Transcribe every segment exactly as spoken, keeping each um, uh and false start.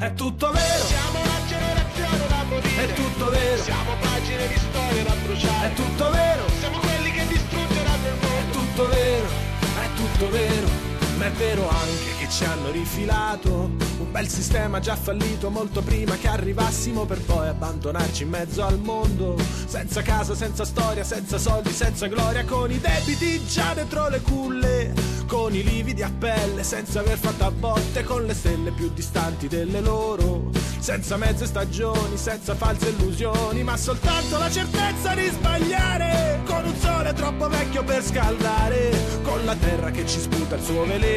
è tutto vero. Siamo la generazione da morire, è tutto vero. Siamo pagine di storia da bruciare, è tutto vero. Siamo quelli che distruggeranno il mondo, è tutto vero, è tutto vero. Ma è vero anche che ci hanno rifilato un bel sistema già fallito molto prima che arrivassimo, per poi abbandonarci in mezzo al mondo, senza casa, senza storia, senza soldi, senza gloria, con i debiti già dentro le culle, con i lividi a pelle, senza aver fatto a botte con le stelle più distanti delle loro, senza mezze stagioni, senza false illusioni, ma soltanto la certezza di sbagliare, con un sole troppo vecchio per scaldare, con la terra che ci sputa il suo veleno,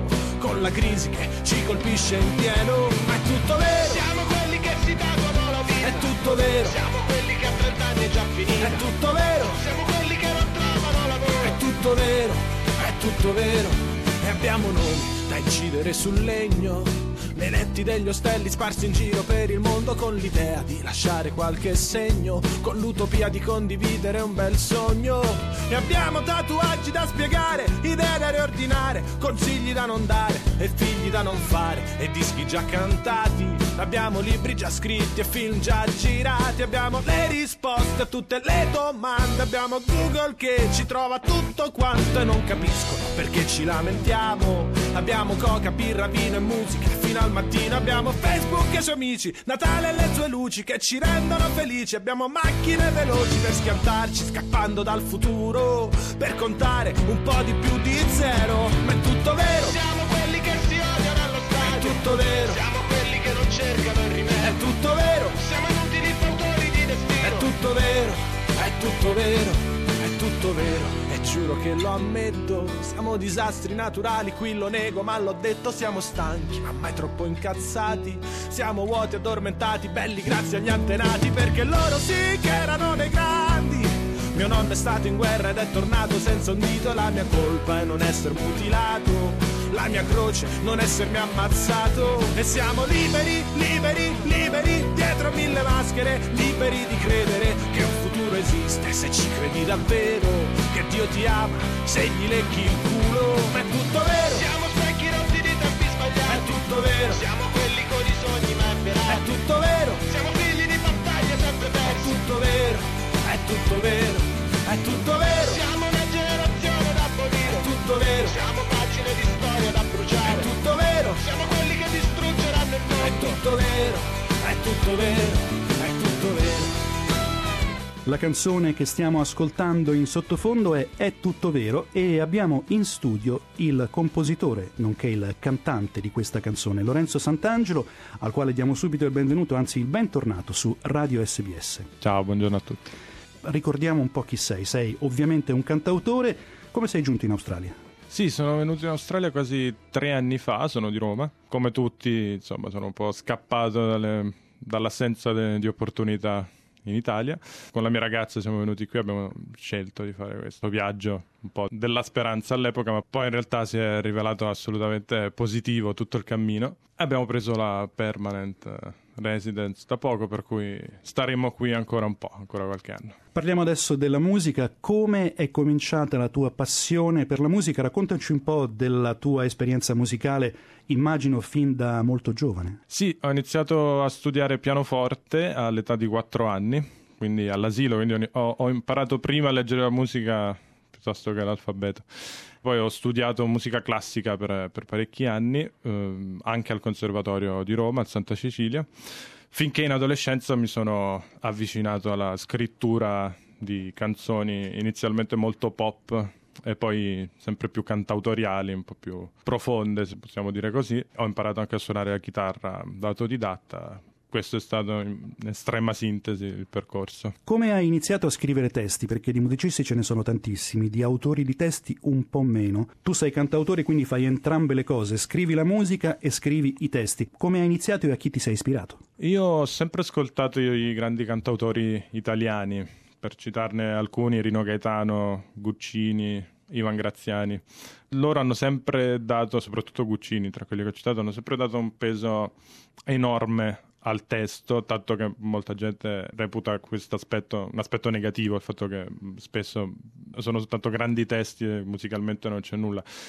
con la crisi che ci colpisce in pieno. Ma è tutto vero. Siamo quelli che si tatuano la vita, è tutto vero. Siamo quelli che a trent'anni è già finita, è tutto vero. Siamo quelli che non trovano lavoro, è tutto vero, è tutto vero. E abbiamo nomi da incidere sul legno, nei letti degli ostelli sparsi in giro per il mondo, con l'idea di lasciare qualche segno, con l'utopia di condividere un bel sogno. E abbiamo tatuaggi da spiegare, idee da riordinare, consigli da non dare e figli da non fare, e dischi già cantati, abbiamo libri già scritti e film già girati, abbiamo le risposte a tutte le domande, abbiamo Google che ci trova tutto quanto e non capiscono perché ci lamentiamo, abbiamo coca, birra, vino e musica fino al mattino, abbiamo Facebook e i suoi amici, Natale e le sue luci che ci rendono felici, abbiamo macchine veloci per schiantarci scappando dal futuro, per contare un po' di più di zero. Ma è tutto vero. Siamo quelli che si odiano allo stadio, è tutto vero. Siamo quelli che non cercano il rimedio, è tutto vero. Siamo inutili fautori di destino, è tutto vero, è tutto vero, è tutto vero. E giuro che lo ammetto, siamo disastri naturali, qui lo nego ma l'ho detto, siamo stanchi ma mai troppo incazzati, siamo vuoti, addormentati, belli grazie agli antenati, perché loro sì che erano dei grandi. Mio nonno è stato in guerra ed è tornato senza un dito, la mia colpa è non essere mutilato, la mia croce non essermi ammazzato. E siamo liberi, liberi, liberi, dietro mille maschere, liberi di credere che un futuro esiste, se ci credi davvero, che Dio ti ama, se gli lecchi il culo. Ma è tutto vero. Siamo specchi rotti di tempi sbagliati, è tutto vero. Siamo quelli con i sogni ma efferati, è tutto vero. Siamo figli di battaglie sempre perse, è tutto vero, è tutto vero, è tutto vero. Siamo una generazione da abolire, è tutto vero. Siamo pagine di storia da bruciare, è tutto vero. Siamo quelli che distruggeranno il mondo, è tutto vero, è tutto vero, è tutto vero. La canzone che stiamo ascoltando in sottofondo è È tutto vero e abbiamo in studio il compositore, nonché il cantante di questa canzone, Lorenzo Sant'Angelo, al quale diamo subito il benvenuto, anzi il bentornato su Radio S B S. Ciao, buongiorno a tutti. Ricordiamo un po' chi sei. Sei ovviamente un cantautore. Come sei giunto in Australia? Sì, sono venuto in Australia quasi tre anni fa, sono di Roma. Come tutti, insomma, sono un po' scappato dalle, dall'assenza de, di opportunità in Italia. Con la mia ragazza siamo venuti qui, abbiamo scelto di fare questo viaggio un po' della speranza all'epoca, ma poi in realtà si è rivelato assolutamente positivo tutto il cammino. Abbiamo preso la permanent residence da poco, per cui staremo qui ancora un po', ancora qualche anno. Parliamo adesso della musica. Come è cominciata la tua passione per la musica? Raccontaci un po' della tua esperienza musicale, immagino fin da molto giovane. Sì, ho iniziato a studiare pianoforte all'età di quattro anni, quindi all'asilo, quindi ho, ho imparato prima a leggere la musica piuttosto che l'alfabeto. Poi ho studiato musica classica per, per parecchi anni, eh, anche al Conservatorio di Roma, al Santa Cecilia, finché in adolescenza mi sono avvicinato alla scrittura di canzoni inizialmente molto pop e poi sempre più cantautoriali, un po' più profonde, se possiamo dire così. Ho imparato anche a suonare la chitarra da autodidatta. Questo è stato in estrema sintesi il percorso. Come hai iniziato a scrivere testi? Perché di musicisti ce ne sono tantissimi, di autori di testi un po' meno. Tu sei cantautore, quindi fai entrambe le cose, scrivi la musica e scrivi i testi. Come hai iniziato e a chi ti sei ispirato? Io ho sempre ascoltato i grandi cantautori italiani, per citarne alcuni: Rino Gaetano, Guccini, Ivan Graziani. Loro hanno sempre dato, soprattutto Guccini, tra quelli che ho citato, hanno sempre dato un peso enorme al testo, tanto che molta gente reputa questo aspetto un aspetto negativo, il fatto che spesso sono soltanto grandi testi e musicalmente non c'è nulla.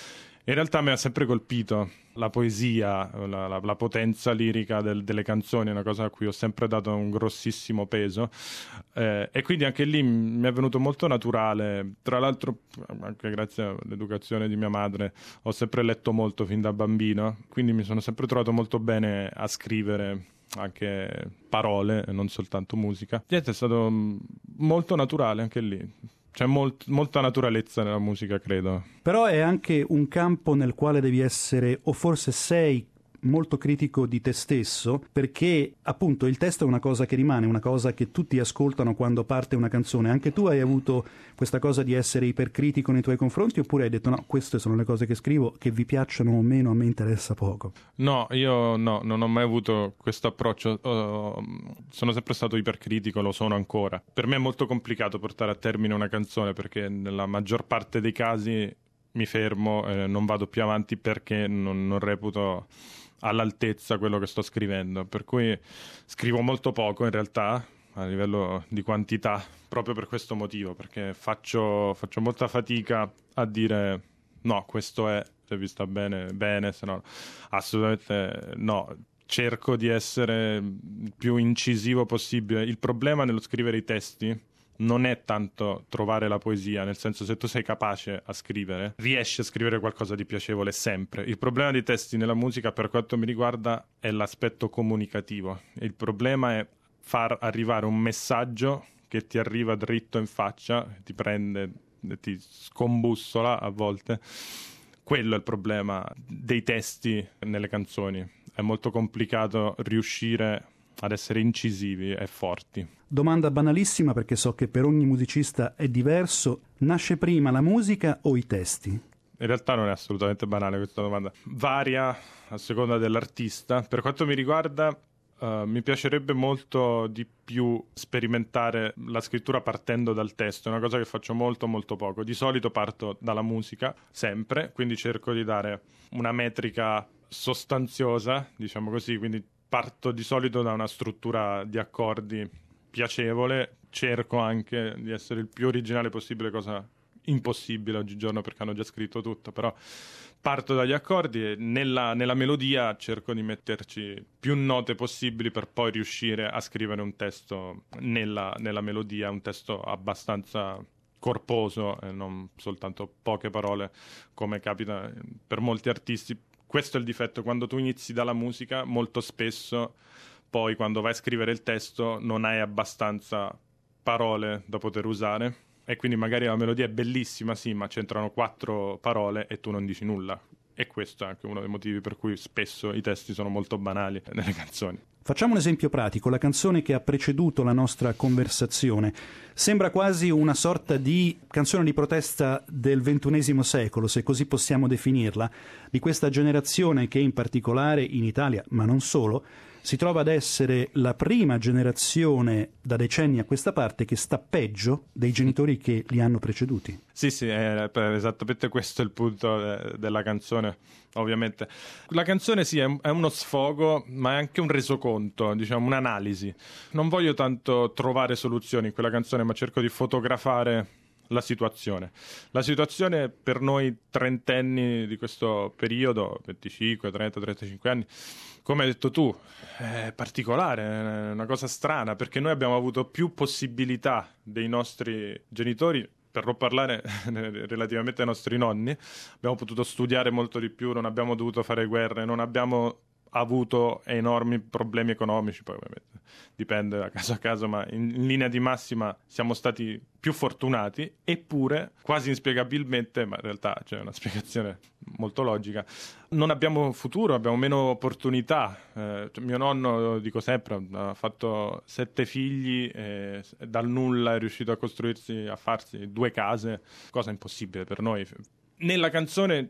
In realtà mi ha sempre colpito la poesia, la, la, la potenza lirica del, delle canzoni, è una cosa a cui ho sempre dato un grossissimo peso, eh, e quindi anche lì mi è venuto molto naturale. Tra l'altro, anche grazie all'educazione di mia madre, ho sempre letto molto fin da bambino, quindi mi sono sempre trovato molto bene a scrivere anche parole, non soltanto musica. Niente, è stato molto naturale anche lì. C'è molt, molta naturalezza nella musica, credo. Però è anche un campo nel quale devi essere, o forse sei, molto critico di te stesso, perché appunto il testo è una cosa che rimane, una cosa che tutti ascoltano quando parte una canzone. Anche tu hai avuto questa cosa di essere ipercritico nei tuoi confronti, oppure hai detto no, queste sono le cose che scrivo, che vi piacciono o meno a me interessa poco? No, io no, non ho mai avuto questo approccio. Uh, sono sempre stato ipercritico, lo sono ancora. Per me è molto complicato portare a termine una canzone, perché nella maggior parte dei casi mi fermo e non vado più avanti perché non, non reputo all'altezza quello che sto scrivendo, per cui scrivo molto poco in realtà a livello di quantità, proprio per questo motivo, perché faccio, faccio molta fatica a dire no, questo è, se vi sta bene, bene, se no assolutamente no. Cerco di essere il più incisivo possibile. Il problema nello scrivere i testi non è tanto trovare la poesia, nel senso, se tu sei capace a scrivere, riesci a scrivere qualcosa di piacevole sempre. Il problema dei testi nella musica, per quanto mi riguarda, è l'aspetto comunicativo. Il problema è far arrivare un messaggio che ti arriva dritto in faccia, ti prende, ti scombussola a volte. Quello è il problema dei testi nelle canzoni. È molto complicato riuscire ad essere incisivi e forti. Domanda banalissima, perché so che per ogni musicista è diverso. Nasce prima la musica o i testi? In realtà non è assolutamente banale questa domanda. Varia a seconda dell'artista. Per quanto mi riguarda, uh, mi piacerebbe molto di più sperimentare la scrittura partendo dal testo. È una cosa che faccio molto molto poco. Di solito parto dalla musica, sempre, quindi cerco di dare una metrica sostanziosa, diciamo così, quindi parto di solito da una struttura di accordi piacevole, cerco anche di essere il più originale possibile, cosa impossibile oggigiorno perché hanno già scritto tutto, però parto dagli accordi e nella, nella melodia cerco di metterci più note possibili per poi riuscire a scrivere un testo nella, nella melodia, un testo abbastanza corposo e non soltanto poche parole come capita per molti artisti. Questo è il difetto: quando tu inizi dalla musica, molto spesso poi quando vai a scrivere il testo non hai abbastanza parole da poter usare e quindi magari la melodia è bellissima, sì, ma c'entrano quattro parole e tu non dici nulla. E questo è anche uno dei motivi per cui spesso i testi sono molto banali nelle canzoni. Facciamo un esempio pratico. La canzone che ha preceduto la nostra conversazione sembra quasi una sorta di canzone di protesta del ventunesimo secolo, se così possiamo definirla, di questa generazione che in particolare in Italia, ma non solo, si trova ad essere la prima generazione da decenni a questa parte che sta peggio dei genitori che li hanno preceduti. Sì, sì, è esattamente questo il punto de- della canzone, ovviamente. La canzone sì, è, è uno sfogo, ma è anche un resoconto, diciamo, un'analisi. Non voglio tanto trovare soluzioni in quella canzone, ma cerco di fotografare la situazione. La situazione per noi trentenni di questo periodo, venticinque, trenta, trentacinque anni, come hai detto tu, è particolare, è una cosa strana, perché noi abbiamo avuto più possibilità dei nostri genitori, per non parlare relativamente ai nostri nonni. Abbiamo potuto studiare molto di più, non abbiamo dovuto fare guerre, non abbiamo avuto enormi problemi economici, poi ovviamente dipende da caso a caso, ma in, in linea di massima siamo stati più fortunati, eppure quasi inspiegabilmente, ma in realtà c'è una spiegazione molto logica, non abbiamo futuro, abbiamo meno opportunità. Eh, mio nonno, dico sempre, ha fatto sette figli e dal nulla è riuscito a costruirsi, a farsi due case, cosa impossibile per noi. Nella canzone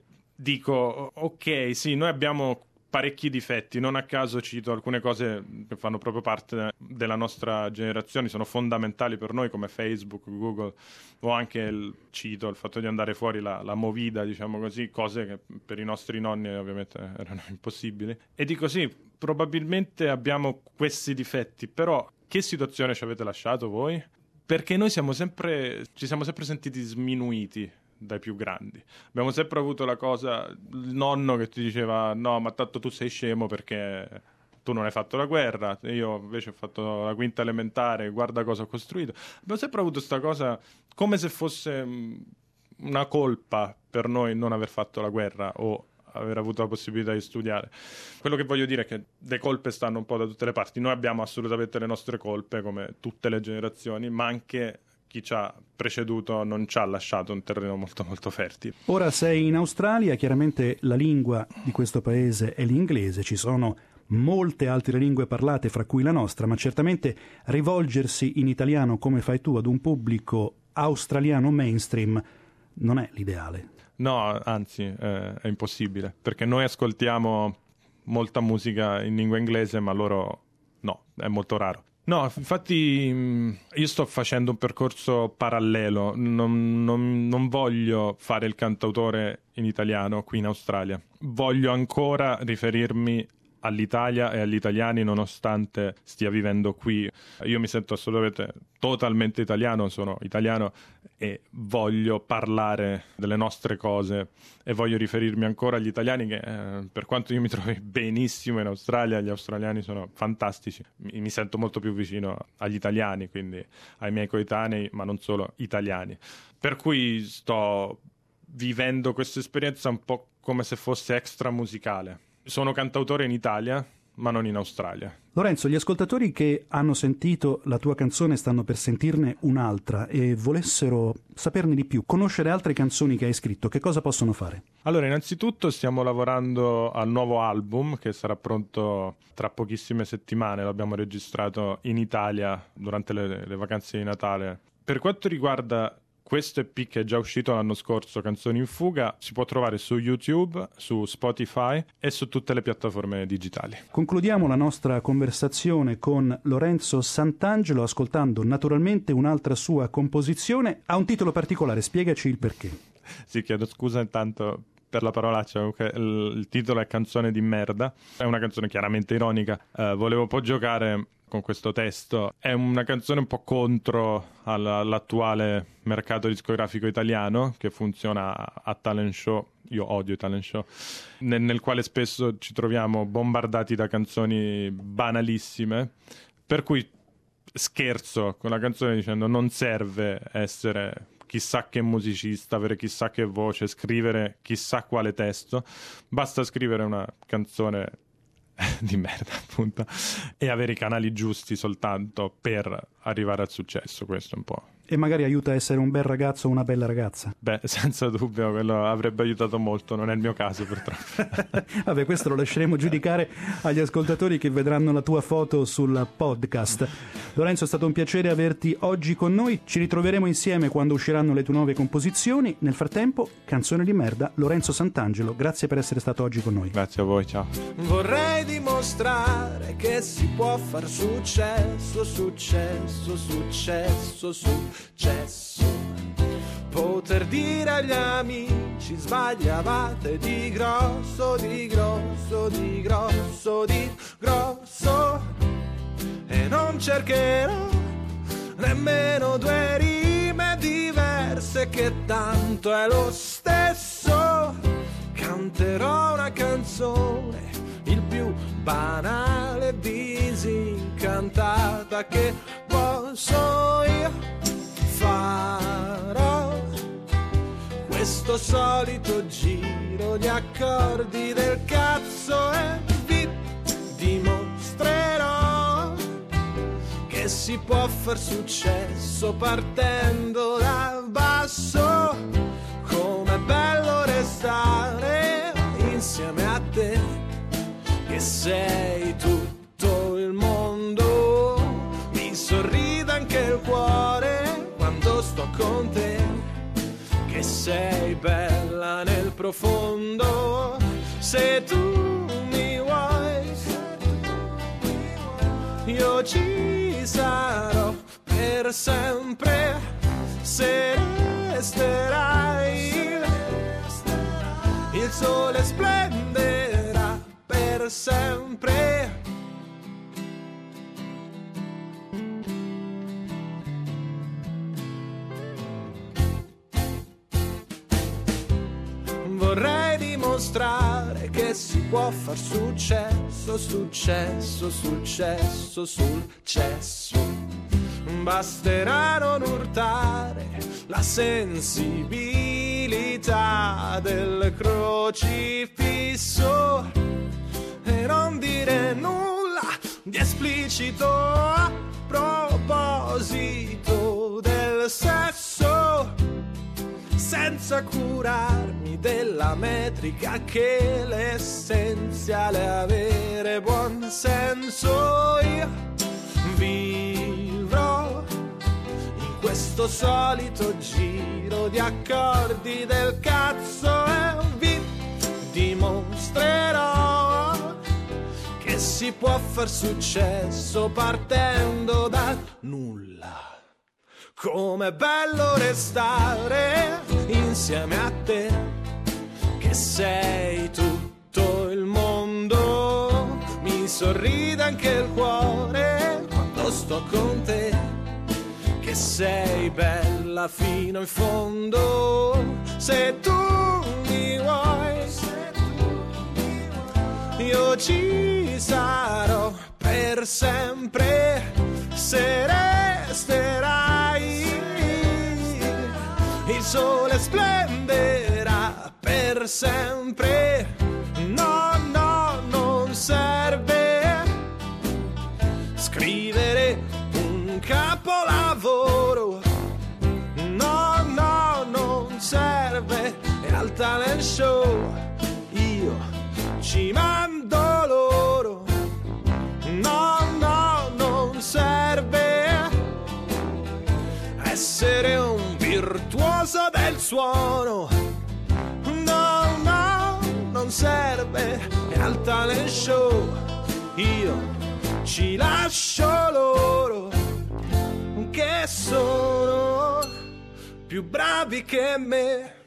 dico, ok, sì, noi abbiamo parecchi difetti, non a caso cito alcune cose che fanno proprio parte della nostra generazione, sono fondamentali per noi, come Facebook, Google, o anche il, cito il fatto di andare fuori, la, la movida, diciamo così, cose che per i nostri nonni ovviamente erano impossibili. E dico sì, probabilmente abbiamo questi difetti, però che situazione ci avete lasciato voi? Perché noi siamo sempre, ci siamo sempre sentiti sminuiti dai più grandi. Abbiamo sempre avuto la cosa, il nonno che ti diceva no, ma tanto tu sei scemo perché tu non hai fatto la guerra, io invece ho fatto la quinta elementare, guarda cosa ho costruito. Abbiamo sempre avuto questa cosa come se fosse una colpa per noi non aver fatto la guerra o aver avuto la possibilità di studiare. Quello che voglio dire è che le colpe stanno un po' da tutte le parti. Noi abbiamo assolutamente le nostre colpe, come tutte le generazioni, ma anche chi ci ha preceduto non ci ha lasciato un terreno molto molto fertile. Ora sei in Australia, chiaramente la lingua di questo paese è l'inglese, ci sono molte altre lingue parlate, fra cui la nostra, ma certamente rivolgersi in italiano come fai tu ad un pubblico australiano mainstream non è l'ideale. No, anzi, eh, è impossibile, perché noi ascoltiamo molta musica in lingua inglese, ma loro no, è molto raro. No, infatti io sto facendo un percorso parallelo, non, non, non voglio fare il cantautore in italiano qui in Australia, voglio ancora riferirmi all'Italia e agli italiani nonostante stia vivendo qui. Io mi sento assolutamente totalmente italiano, sono italiano e voglio parlare delle nostre cose e voglio riferirmi ancora agli italiani che eh, per quanto io mi trovi benissimo in Australia, gli australiani sono fantastici, mi, mi sento molto più vicino agli italiani, quindi ai miei coetanei, ma non solo italiani. Per cui sto vivendo questa esperienza un po' come se fosse extra musicale. Sono cantautore in Italia, ma non in Australia. Lorenzo, gli ascoltatori che hanno sentito la tua canzone stanno per sentirne un'altra e volessero saperne di più, conoscere altre canzoni che hai scritto, che cosa possono fare? Allora, innanzitutto stiamo lavorando al nuovo album che sarà pronto tra pochissime settimane, l'abbiamo registrato in Italia durante le, le vacanze di Natale. Per quanto riguarda questo E P che è già uscito l'anno scorso, Canzoni in fuga, si può trovare su YouTube, su Spotify e su tutte le piattaforme digitali. Concludiamo la nostra conversazione con Lorenzo Santangelo ascoltando naturalmente un'altra sua composizione. Ha un titolo particolare, spiegaci il perché. Sì, chiedo scusa intanto per la parolaccia, comunque il, il titolo è Canzone di merda, è una canzone chiaramente ironica, uh, volevo un po' giocare con questo testo, è una canzone un po' contro all'attuale mercato discografico italiano che funziona a talent show, io odio i talent show, nel, nel quale spesso ci troviamo bombardati da canzoni banalissime, per cui scherzo con la canzone dicendo non serve essere chissà che musicista, avere chissà che voce, scrivere chissà quale testo, basta scrivere una canzone di merda, appunto, e avere i canali giusti soltanto per arrivare al successo. Questo è un po'. E magari aiuta a essere un bel ragazzo o una bella ragazza. Beh, senza dubbio, quello avrebbe aiutato molto, non è il mio caso purtroppo. Vabbè, questo lo lasceremo giudicare agli ascoltatori che vedranno la tua foto sul podcast. Lorenzo, è stato un piacere averti oggi con noi, ci ritroveremo insieme quando usciranno le tue nuove composizioni. Nel frattempo, Canzone di merda, Lorenzo Santangelo, grazie per essere stato oggi con noi. Grazie a voi, ciao. Vorrei dimostrare che si può far successo, successo, successo, successo. Poter dire agli amici sbagliavate di grosso, di grosso, di grosso, di grosso. E non cercherò nemmeno due rime diverse che tanto è lo stesso. Canterò una canzone, il più banale, disincantata che posso io. Farò questo solito giro di accordi del cazzo e vi dimostrerò che si può far successo partendo dal basso. Com'è bello restare insieme a te, che sei tutto il mondo. Mi sorride anche il cuore quando sto con te, che sei bella nel profondo. Se tu mi vuoi, io ci sarò per sempre. Se resterai, il sole splenderà per sempre. dimostrare che si può far successo, successo, successo sul cesso. Basterà non urtare la sensibilità del crocifisso e non dire nulla di esplicito a proposito del sesso, senza curarmi della metrica che l'essenziale è avere buon senso. Io vivrò in questo solito giro di accordi del cazzo e vi dimostrerò che si può far successo partendo da nulla. Com'è bello restare insieme a te, che sei tutto il mondo. Mi sorride anche il cuore quando sto con te, che sei bella fino in fondo. Se tu mi vuoi, io ci sarò per sempre. Se resterai, il sole splenderà per sempre. No, no, non serve scrivere un capolavoro. No, no, non serve. E al talent show io ci mando loro. No, no, non serve essere un virtuoso del suono. No, no, non serve. E al talent show io ci lascio loro, che sono più bravi che me.